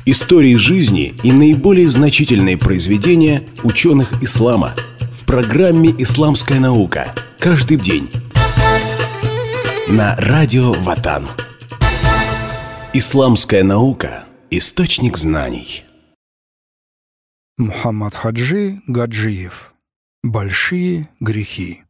Истории жизни и наиболее значительные произведения ученых ислама в программе «Исламская наука». Каждый день на радио Ватан. Исламская наука – источник знаний. Мухаммад Хаджи Гаджиев. Большие грехи.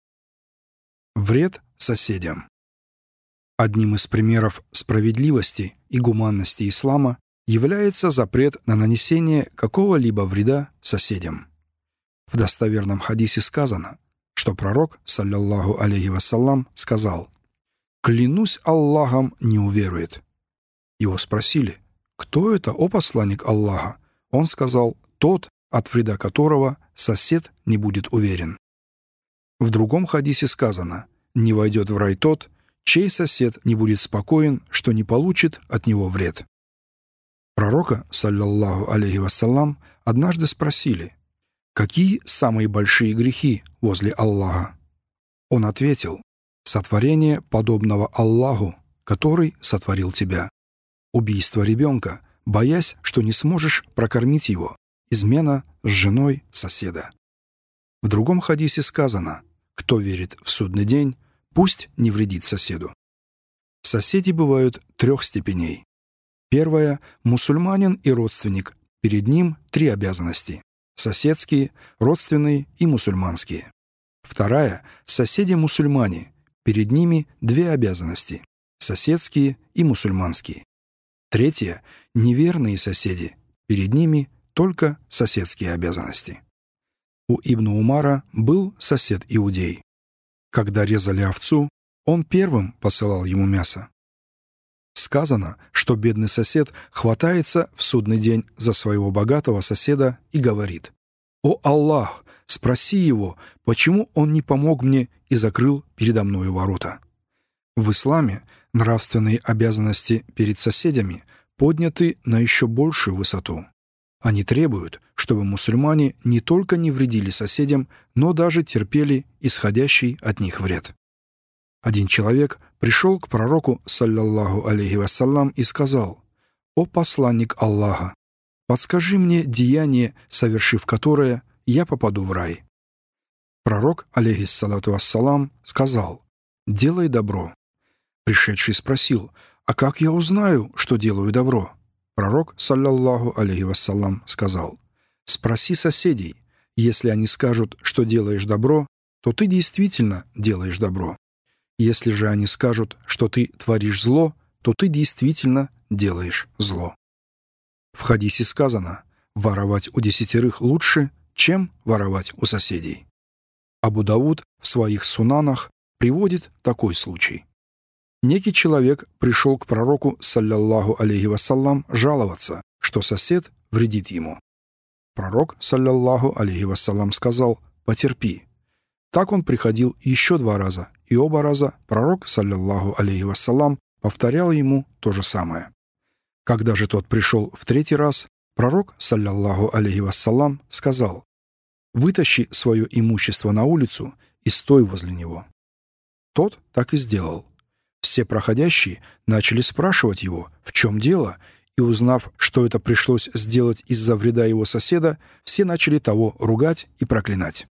Вред соседям. Одним из примеров справедливости и гуманности ислама является запрет на нанесение какого-либо вреда соседям. В достоверном хадисе сказано, что пророк, саллаллаху алейхи вассалям, сказал: «Клянусь Аллахом, не уверует». Его спросили: «Кто это, о посланник Аллаха?» Он сказал: «Тот, от вреда которого сосед не будет уверен». В другом хадисе сказано: «Не войдет в рай тот, чей сосед не будет спокоен, что не получит от него вред». Пророка, саллаллаху алейхи вассалям, однажды спросили: «Какие самые большие грехи возле Аллаха?» Он ответил: «Сотворение подобного Аллаху, который сотворил тебя. Убийство ребенка, боясь, что не сможешь прокормить его. Измена с женой соседа». В другом хадисе сказано: «Кто верит в судный день, пусть не вредит соседу». Соседи бывают 3 степеней. Первая – мусульманин и родственник. Перед ним 3 обязанности – соседские, родственные и мусульманские. Вторая – соседи-мусульмане. Перед ними 2 обязанности – соседские и мусульманские. Третья – неверные соседи. Перед ними только соседские обязанности. У Ибн Умара был сосед-иудей. Когда резали овцу, он первым посылал ему мясо. Сказано, что бедный сосед хватается в судный день за своего богатого соседа и говорит: «О Аллах, спроси его, почему он не помог мне и закрыл передо мною ворота». В исламе нравственные обязанности перед соседями подняты на еще большую высоту. Они требуют, чтобы мусульмане не только не вредили соседям, но даже терпели исходящий от них вред. Один человек пришел к пророку, саллаллаху алейхи вассалям, и сказал: «О посланник Аллаха, подскажи мне деяние, совершив которое, я попаду в рай». Пророк, алейхиссалату вассалам, сказал: «Делай добро». Пришедший спросил: «А как я узнаю, что делаю добро?» Пророк, саллаллаху алейхи вассалам, сказал: «Спроси соседей. Если они скажут, что делаешь добро, то ты действительно делаешь добро. Если же они скажут, что ты творишь зло, то ты действительно делаешь зло». В хадисе сказано: «Воровать у 10 лучше, чем воровать у соседей». Абу Дауд в своих сунанах приводит такой случай. Некий человек пришел к пророку, саллаллаху алейхи вассалям, жаловаться, что сосед вредит ему. Пророк, саллаллаху алейхи вассалям, сказал: «Потерпи». Так он приходил еще 2 раза, и оба раза пророк, саллаллаху алейхи вассалям, повторял ему то же самое. Когда же тот пришел в 3-й раз, пророк, саллаллаху алейхи вассалям, сказал: «Вытащи свое имущество на улицу и стой возле него». Тот так и сделал. Все проходящие начали спрашивать его, в чем дело, и, узнав, что это пришлось сделать из-за вреда его соседа, все начали того ругать и проклинать.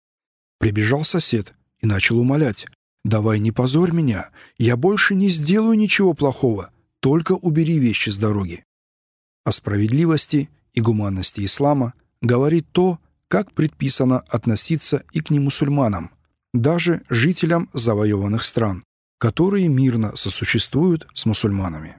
Прибежал сосед и начал умолять: «Давай не позорь меня, я больше не сделаю ничего плохого, только убери вещи с дороги». О справедливости и гуманности ислама говорит то, как предписано относиться и к немусульманам, даже жителям завоеванных стран, которые мирно сосуществуют с мусульманами.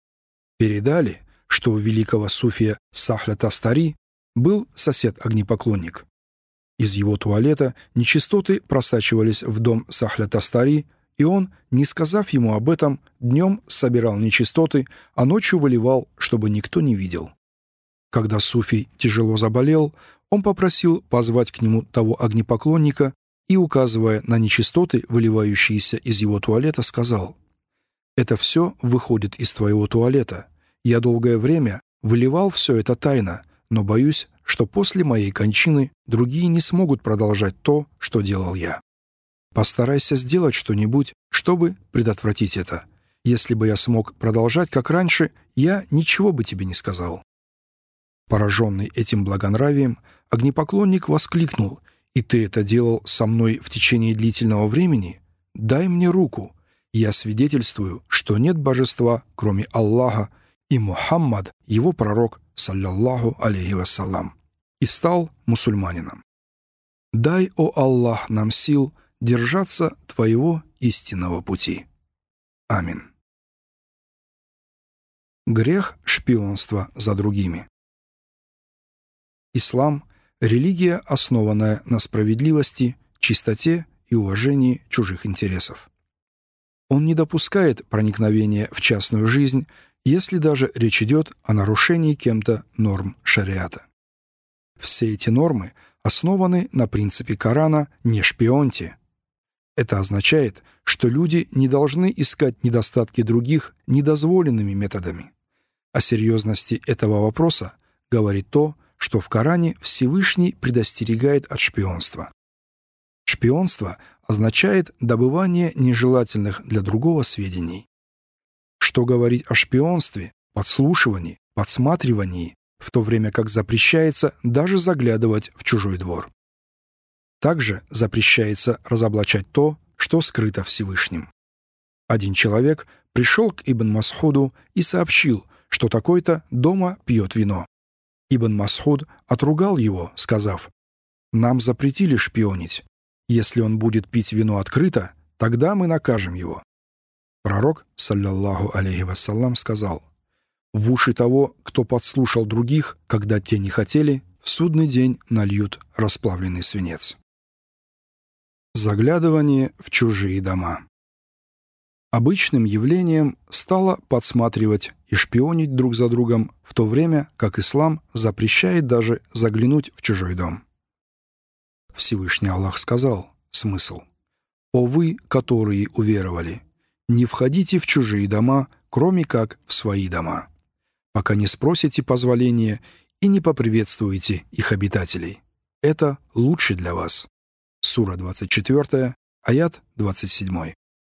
Передали, что у великого суфия Сахля Тастари был сосед-огнепоклонник. Из его туалета нечистоты просачивались в дом Сахля Тастари, и он, не сказав ему об этом, днем собирал нечистоты, а ночью выливал, чтобы никто не видел. Когда суфий тяжело заболел, он попросил позвать к нему того огнепоклонника и, указывая на нечистоты, выливающиеся из его туалета, сказал: «Это все выходит из твоего туалета. Я долгое время выливал все это тайно, но боюсь, что после моей кончины другие не смогут продолжать то, что делал я. Постарайся сделать что-нибудь, чтобы предотвратить это. Если бы я смог продолжать, как раньше, я ничего бы тебе не сказал». Пораженный этим благонравием, огнепоклонник воскликнул: «И ты это делал со мной в течение длительного времени? Дай мне руку. Я свидетельствую, что нет божества, кроме Аллаха, и Мухаммад, его пророк, саллаллаху алейхи вассалам». И стал мусульманином. Дай, о Аллах, нам сил держаться Твоего истинного пути. Амин. Грех шпионства за другими. Ислам – религия, основанная на справедливости, чистоте и уважении чужих интересов. Он не допускает проникновения в частную жизнь, если даже речь идет о нарушении кем-то норм шариата. Все эти нормы основаны на принципе Корана «не шпионьте». Это означает, что люди не должны искать недостатки других недозволенными методами. О серьезности этого вопроса говорит то, что в Коране Всевышний предостерегает от шпионства. Шпионство означает добывание нежелательных для другого сведений. Что говорить о шпионстве, подслушивании, подсматривании, в то время как запрещается даже заглядывать в чужой двор. Также запрещается разоблачать то, что скрыто Всевышним. Один человек пришел к Ибн Мас'уду и сообщил, что такой-то дома пьет вино. Ибн Мас'уд отругал его, сказав: «Нам запретили шпионить. Если он будет пить вино открыто, тогда мы накажем его». Пророк, саллаллаху алейхи вассалам, сказал: «В уши того, кто подслушал других, когда те не хотели, в судный день нальют расплавленный свинец». Заглядывание в чужие дома. Обычным явлением стало подсматривать и шпионить друг за другом, в то время как ислам запрещает даже заглянуть в чужой дом. Всевышний Аллах сказал, смысл: «О вы, которые уверовали, не входите в чужие дома, кроме как в свои дома, пока не спросите позволения и не поприветствуете их обитателей. Это лучше для вас». Сура 24, аят 27.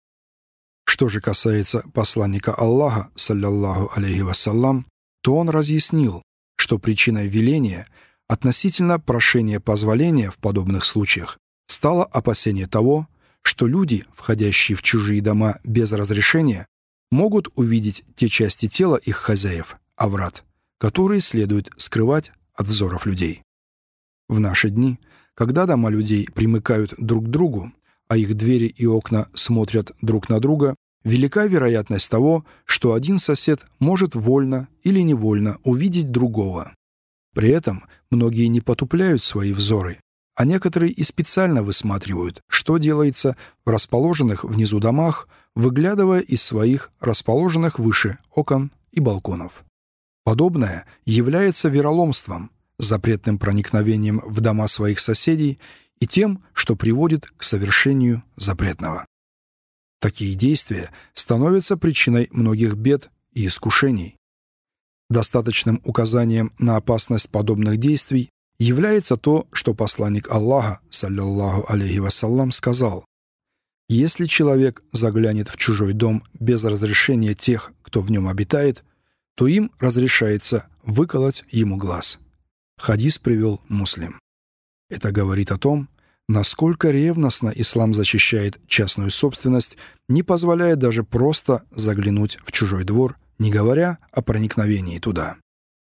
Что же касается посланника Аллаха, саллаллаху алейхи вассалам, то он разъяснил, что причиной веления относительно прошения позволения в подобных случаях стало опасение того, что люди, входящие в чужие дома без разрешения, могут увидеть те части тела их хозяев, аврат, которые следует скрывать от взоров людей. В наши дни, когда дома людей примыкают друг к другу, а их двери и окна смотрят друг на друга, велика вероятность того, что один сосед может вольно или невольно увидеть другого. При этом многие не потупляют свои взоры, а некоторые и специально высматривают, что делается в расположенных внизу домах, выглядывая из своих расположенных выше окон и балконов. Подобное является вероломством, запретным проникновением в дома своих соседей и тем, что приводит к совершению запретного. Такие действия становятся причиной многих бед и искушений. Достаточным указанием на опасность подобных действий является то, что посланник Аллаха, саллаллаху алейхи вассалам, сказал: «Если человек заглянет в чужой дом без разрешения тех, кто в нем обитает, то им разрешается выколоть ему глаз». Хадис привел Муслим. Это говорит о том, насколько ревностно ислам защищает частную собственность, не позволяя даже просто заглянуть в чужой двор, не говоря о проникновении туда.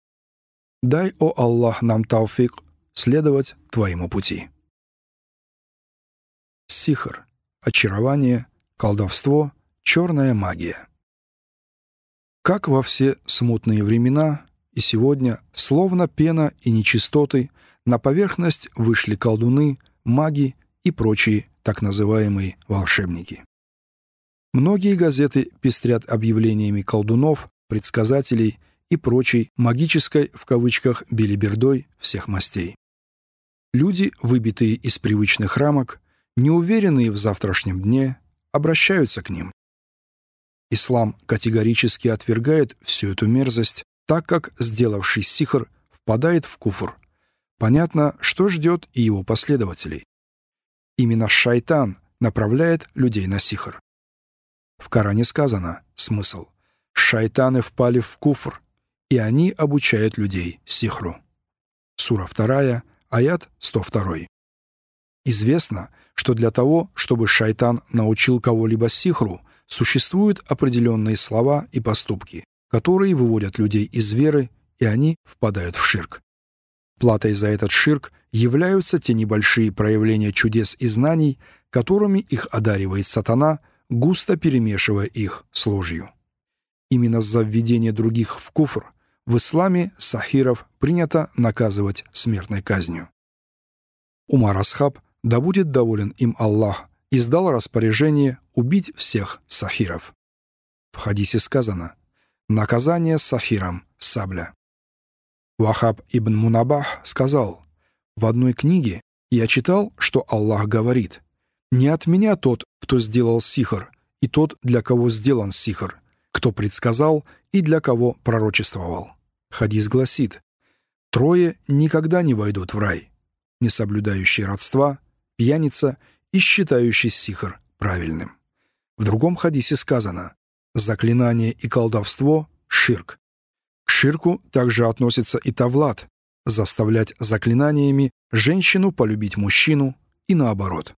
Дай, о Аллах, нам тауфик следовать Твоему пути. Сихр – очарование, колдовство, черная магия. Как во все смутные времена, и сегодня, словно пена и нечистоты, на поверхность вышли колдуны, маги и прочие так называемые волшебники. Многие газеты пестрят объявлениями колдунов, предсказателей и прочей магической, в кавычках, белибердой всех мастей. Люди, выбитые из привычных рамок, неуверенные в завтрашнем дне, обращаются к ним. Ислам категорически отвергает всю эту мерзость, так как сделавший сихр впадает в куфр. Понятно, что ждет и его последователей. Именно шайтан направляет людей на сихр. В Коране сказано, смысл: «Шайтаны впали в куфр, и они обучают людей сихру». Сура 2, аят 102. Известно, что для того, чтобы шайтан научил кого-либо сихру, существуют определенные слова и поступки, которые выводят людей из веры, и они впадают в ширк. Платой за этот ширк являются те небольшие проявления чудес и знаний, которыми их одаривает сатана, густо перемешивая их с ложью. Именно за введение других в куфр в исламе сахиров принято наказывать смертной казнью. Умар Асхаб, да будет доволен им Аллах, издал распоряжение убить всех сахиров. В хадисе сказано: «Наказание сахирам – сабля». Вахаб ибн Мунаббах сказал: «В одной книге я читал, что Аллах говорит: не от меня тот, кто сделал сихр, и тот, для кого сделан сихр, кто предсказал и для кого пророчествовал». Хадис гласит: «Трое никогда не войдут в рай: несоблюдающий родства, пьяница и считающий сихр правильным». В другом хадисе сказано: «Заклинание и колдовство – ширк». К ширку также относится и тавлад – заставлять заклинаниями женщину полюбить мужчину и наоборот.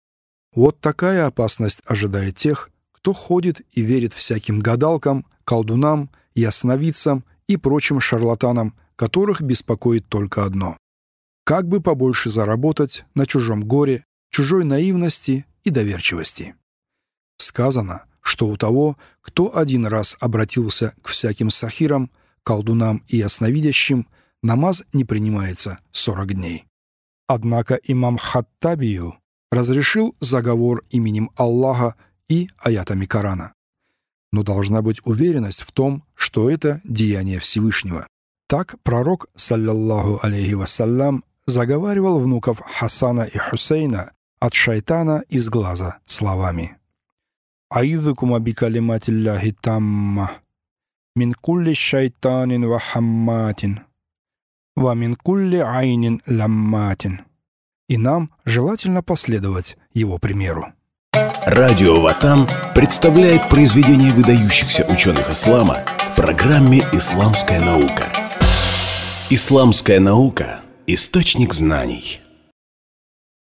Вот такая опасность ожидает тех, кто ходит и верит всяким гадалкам, колдунам, ясновидцам и прочим шарлатанам, которых беспокоит только одно – как бы побольше заработать на чужом горе, чужой наивности и доверчивости. Сказано, что у того, кто один раз обратился к всяким сахирам, колдунам и ясновидящим, намаз не принимается 40 дней. Однако имам Хаттабию разрешил заговор именем Аллаха и аятами Корана. Но должна быть уверенность в том, что это деяние Всевышнего. Так пророк, саллаллаху алейхи вассалям, заговаривал внуков Хасана и Хусейна от шайтана из глаза словами: «Аидзукума бикалиматилляхи тамма, мин кулли шайтанин ва хамматин, ва мин кулли айнин ламматин». И нам желательно последовать его примеру. Радио Ватан представляет произведения выдающихся ученых ислама в программе «Исламская наука». Исламская наука – источник знаний.